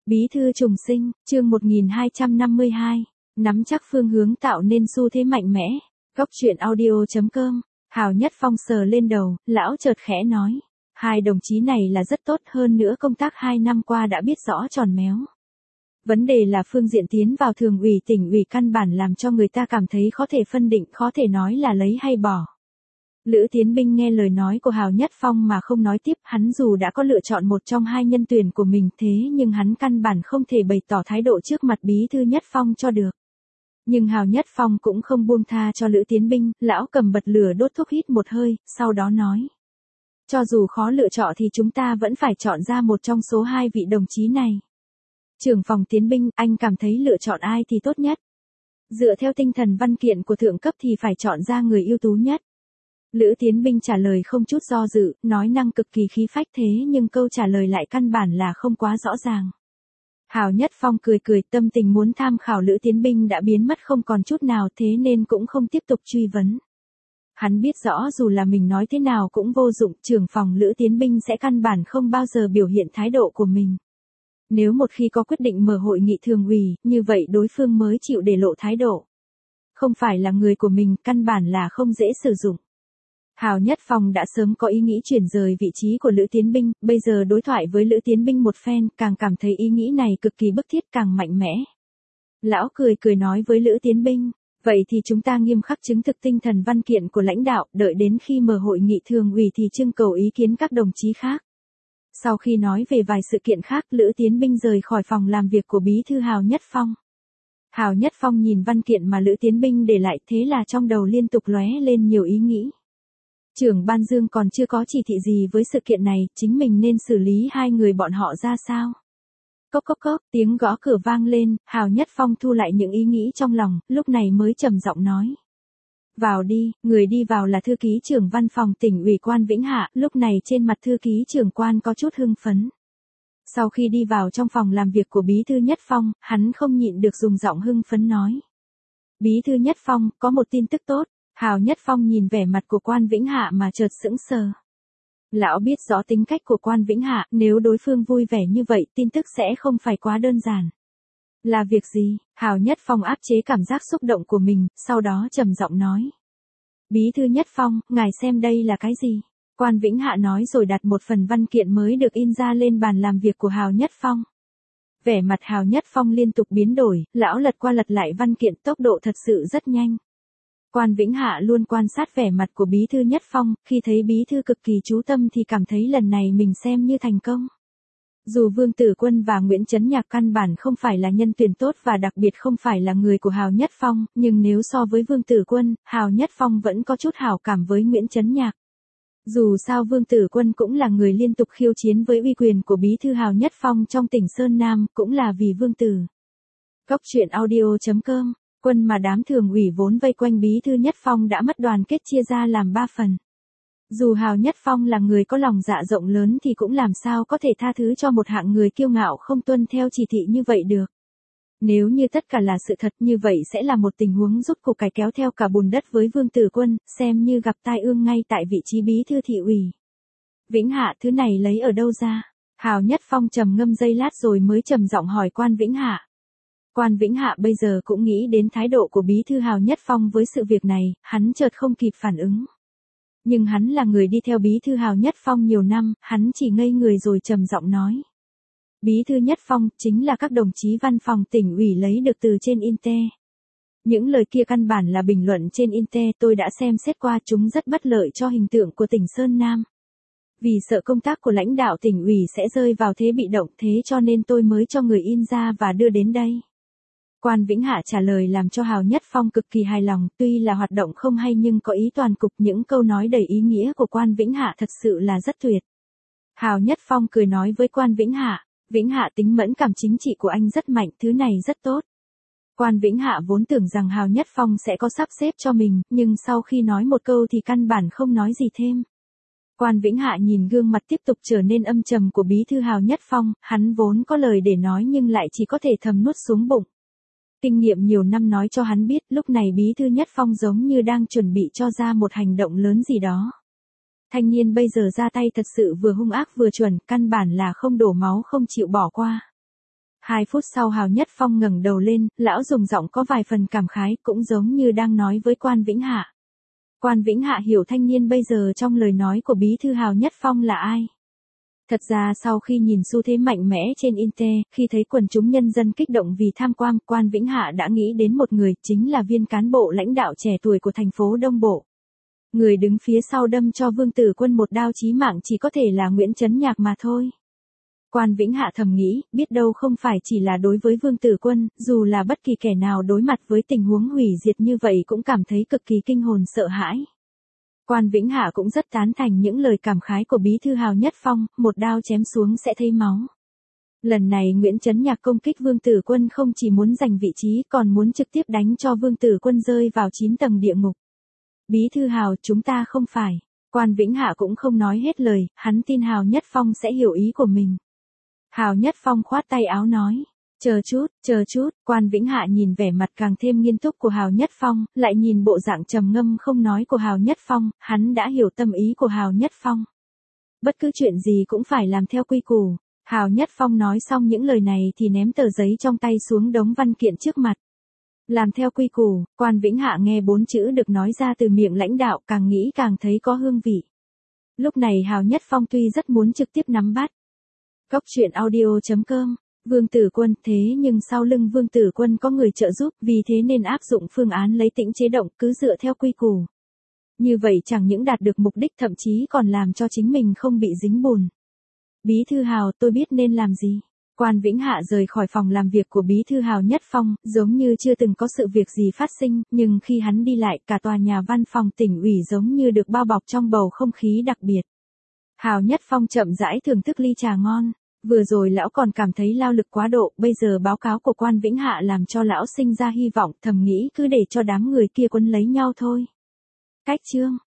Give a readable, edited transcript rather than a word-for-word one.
Bí thư trùng sinh, chương 1252, nắm chắc phương hướng tạo nên xu thế mạnh mẽ. Góc truyện audio.com, Hào Nhất Phong sờ lên đầu, lão chợt khẽ nói. Hai đồng chí này là rất tốt, hơn nữa công tác 2 năm qua đã biết rõ tròn méo. Vấn đề là phương diện tiến vào thường ủy tỉnh ủy căn bản làm cho người ta cảm thấy khó thể phân định, khó thể nói là lấy hay bỏ. Lữ Tiến Binh nghe lời nói của Hào Nhất Phong mà không nói tiếp, hắn dù đã có lựa chọn một trong hai nhân tuyển của mình thế nhưng hắn căn bản không thể bày tỏ thái độ trước mặt Bí thư Nhất Phong cho được. Nhưng Hào Nhất Phong cũng không buông tha cho Lữ Tiến Binh, lão cầm bật lửa đốt thuốc hít một hơi, sau đó nói. Cho dù khó lựa chọn thì chúng ta vẫn phải chọn ra một trong số hai vị đồng chí này. Trưởng phòng Tiến Binh, anh cảm thấy lựa chọn ai thì tốt nhất? Dựa theo tinh thần văn kiện của thượng cấp thì phải chọn ra người ưu tú nhất. Lữ Tiến Binh trả lời không chút do dự, nói năng cực kỳ khí phách thế nhưng câu trả lời lại căn bản là không quá rõ ràng. Hào Nhất Phong cười cười, tâm tình muốn tham khảo Lữ Tiến Binh đã biến mất không còn chút nào thế nên cũng không tiếp tục truy vấn. Hắn biết rõ dù là mình nói thế nào cũng vô dụng, trưởng phòng Lữ Tiến Binh sẽ căn bản không bao giờ biểu hiện thái độ của mình. Nếu một khi có quyết định mở hội nghị thường ủy, như vậy đối phương mới chịu để lộ thái độ. Không phải là người của mình, căn bản là không dễ sử dụng. Hào Nhất Phong đã sớm có ý nghĩ chuyển rời vị trí của Lữ Tiến Binh, bây giờ đối thoại với Lữ Tiến Binh một phen, càng cảm thấy ý nghĩ này cực kỳ bức thiết, càng mạnh mẽ. Lão cười cười nói với Lữ Tiến Binh, vậy thì chúng ta nghiêm khắc chứng thực tinh thần văn kiện của lãnh đạo, đợi đến khi mở hội nghị thường ủy thì trưng cầu ý kiến các đồng chí khác. Sau khi nói về vài sự kiện khác, Lữ Tiến Binh rời khỏi phòng làm việc của Bí thư Hào Nhất Phong. Hào Nhất Phong nhìn văn kiện mà Lữ Tiến Binh để lại, thế là trong đầu liên tục lóe lên nhiều ý nghĩ. Trưởng ban Dương còn chưa có chỉ thị gì với sự kiện này, chính mình nên xử lý hai người bọn họ ra sao? Cốc cốc cốc, tiếng gõ cửa vang lên, Hào Nhất Phong thu lại những ý nghĩ trong lòng, lúc này mới trầm giọng nói. Vào đi, người đi vào là thư ký trưởng văn phòng tỉnh ủy Quan Vĩnh Hạ, lúc này trên mặt thư ký trưởng Quan có chút hưng phấn. Sau khi đi vào trong phòng làm việc của Bí thư Nhất Phong, hắn không nhịn được dùng giọng hưng phấn nói. Bí thư Nhất Phong, có một tin tức tốt. Hào Nhất Phong nhìn vẻ mặt của Quan Vĩnh Hạ mà chợt sững sờ. Lão biết rõ tính cách của Quan Vĩnh Hạ, nếu đối phương vui vẻ như vậy, tin tức sẽ không phải quá đơn giản. Là việc gì? Hào Nhất Phong áp chế cảm giác xúc động của mình, sau đó trầm giọng nói. Bí thư Nhất Phong, ngài xem đây là cái gì? Quan Vĩnh Hạ nói rồi đặt một phần văn kiện mới được in ra lên bàn làm việc của Hào Nhất Phong. Vẻ mặt Hào Nhất Phong liên tục biến đổi, lão lật qua lật lại văn kiện, tốc độ thật sự rất nhanh. Quan Vĩnh Hạ luôn quan sát vẻ mặt của Bí thư Nhất Phong, khi thấy Bí thư cực kỳ chú tâm thì cảm thấy lần này mình xem như thành công. Dù Vương Tử Quân và Nguyễn Chấn Nhạc căn bản không phải là nhân tuyển tốt và đặc biệt không phải là người của Hào Nhất Phong, nhưng nếu so với Vương Tử Quân, Hào Nhất Phong vẫn có chút hảo cảm với Nguyễn Chấn Nhạc. Dù sao Vương Tử Quân cũng là người liên tục khiêu chiến với uy quyền của Bí thư Hào Nhất Phong trong tỉnh Sơn Nam, cũng là vì Vương Tử. Góc truyện audio.com, Quân mà đám thường ủy vốn vây quanh Bí thư Nhất Phong đã mất đoàn kết chia ra làm 3 phần. Dù Hào Nhất Phong là người có lòng dạ rộng lớn thì cũng làm sao có thể tha thứ cho một hạng người kiêu ngạo không tuân theo chỉ thị như vậy được. Nếu như tất cả là sự thật như vậy sẽ là một tình huống rút cục cải kéo theo cả bùn đất với Vương Tử Quân, xem như gặp tai ương ngay tại vị trí bí thư thị ủy. Vĩnh Hạ, thứ này lấy ở đâu ra? Hào Nhất Phong trầm ngâm giây lát rồi mới trầm giọng hỏi Quan Vĩnh Hạ. Quan Vĩnh Hạ bây giờ cũng nghĩ đến thái độ của Bí thư Hào Nhất Phong với sự việc này, hắn chợt không kịp phản ứng. Nhưng hắn là người đi theo Bí thư Hào Nhất Phong nhiều năm, hắn chỉ ngây người rồi trầm giọng nói. Bí thư Nhất Phong chính là các đồng chí văn phòng tỉnh ủy lấy được từ trên Inte. Những lời kia căn bản là bình luận trên Inte, tôi đã xem xét qua, chúng rất bất lợi cho hình tượng của tỉnh Sơn Nam. Vì sợ công tác của lãnh đạo tỉnh ủy sẽ rơi vào thế bị động, thế cho nên tôi mới cho người in ra và đưa đến đây. Quan Vĩnh Hạ trả lời làm cho Hào Nhất Phong cực kỳ hài lòng, tuy là hoạt động không hay nhưng có ý toàn cục, những câu nói đầy ý nghĩa của Quan Vĩnh Hạ thật sự là rất tuyệt. Hào Nhất Phong cười nói với Quan Vĩnh Hạ, Vĩnh Hạ tính mẫn cảm chính trị của anh rất mạnh, thứ này rất tốt. Quan Vĩnh Hạ vốn tưởng rằng Hào Nhất Phong sẽ có sắp xếp cho mình, nhưng sau khi nói một câu thì căn bản không nói gì thêm. Quan Vĩnh Hạ nhìn gương mặt tiếp tục trở nên âm trầm của Bí thư Hào Nhất Phong, hắn vốn có lời để nói nhưng lại chỉ có thể thầm nuốt xuống bụng. Kinh nghiệm nhiều năm nói cho hắn biết, lúc này Bí thư Nhất Phong giống như đang chuẩn bị cho ra một hành động lớn gì đó. Thanh niên bây giờ ra tay thật sự vừa hung ác vừa chuẩn, căn bản là không đổ máu không chịu bỏ qua. 2 phút sau Hào Nhất Phong ngẩng đầu lên, lão dùng giọng có vài phần cảm khái, cũng giống như đang nói với Quan Vĩnh Hạ. Quan Vĩnh Hạ hiểu thanh niên bây giờ trong lời nói của bí thư Hào Nhất Phong là ai. Thật ra sau khi nhìn xu thế mạnh mẽ trên Internet, khi thấy quần chúng nhân dân kích động vì tham quan, Quan Vĩnh Hạ đã nghĩ đến một người, chính là viên cán bộ lãnh đạo trẻ tuổi của thành phố Đông Bộ. Người đứng phía sau đâm cho Vương Tử Quân một đao chí mạng chỉ có thể là Nguyễn Chấn Nhạc mà thôi. Quan Vĩnh Hạ thầm nghĩ, biết đâu không phải chỉ là đối với Vương Tử Quân, dù là bất kỳ kẻ nào đối mặt với tình huống hủy diệt như vậy cũng cảm thấy cực kỳ kinh hồn sợ hãi. Quan Vĩnh Hạ cũng rất tán thành những lời cảm khái của bí thư Hào Nhất Phong, một đao chém xuống sẽ thấy máu. Lần này Nguyễn Chấn Nhạc công kích Vương Tử Quân không chỉ muốn giành vị trí còn muốn trực tiếp đánh cho Vương Tử Quân rơi vào 9 tầng địa ngục. Bí thư Hào, chúng ta không phải. Quan Vĩnh Hạ cũng không nói hết lời, hắn tin Hào Nhất Phong sẽ hiểu ý của mình. Hào Nhất Phong khoát tay áo nói. Chờ chút, Quan Vĩnh Hạ nhìn vẻ mặt càng thêm nghiêm túc của Hào Nhất Phong, lại nhìn bộ dạng trầm ngâm không nói của Hào Nhất Phong, hắn đã hiểu tâm ý của Hào Nhất Phong. Bất cứ chuyện gì cũng phải làm theo quy củ. Hào Nhất Phong nói xong những lời này thì ném tờ giấy trong tay xuống đống văn kiện trước mặt. Làm theo quy củ, Quan Vĩnh Hạ nghe 4 chữ được nói ra từ miệng lãnh đạo càng nghĩ càng thấy có hương vị. Lúc này Hào Nhất Phong tuy rất muốn trực tiếp nắm bắt. Cốc truyện audio.com, Vương Tử Quân, thế nhưng sau lưng Vương Tử Quân có người trợ giúp, vì thế nên áp dụng phương án lấy Tĩnh chế động, cứ dựa theo quy củ. Như vậy chẳng những đạt được mục đích thậm chí còn làm cho chính mình không bị dính bùn. Bí thư Hào, tôi biết nên làm gì. Quan Vĩnh Hạ rời khỏi phòng làm việc của bí thư Hào Nhất Phong, giống như chưa từng có sự việc gì phát sinh, nhưng khi hắn đi lại cả tòa nhà văn phòng tỉnh ủy giống như được bao bọc trong bầu không khí đặc biệt. Hào Nhất Phong chậm rãi thưởng thức ly trà ngon. Vừa rồi lão còn cảm thấy lao lực quá độ, bây giờ báo cáo của Quan Vĩnh Hạ làm cho lão sinh ra hy vọng, thầm nghĩ cứ để cho đám người kia quấn lấy nhau thôi. Cách chương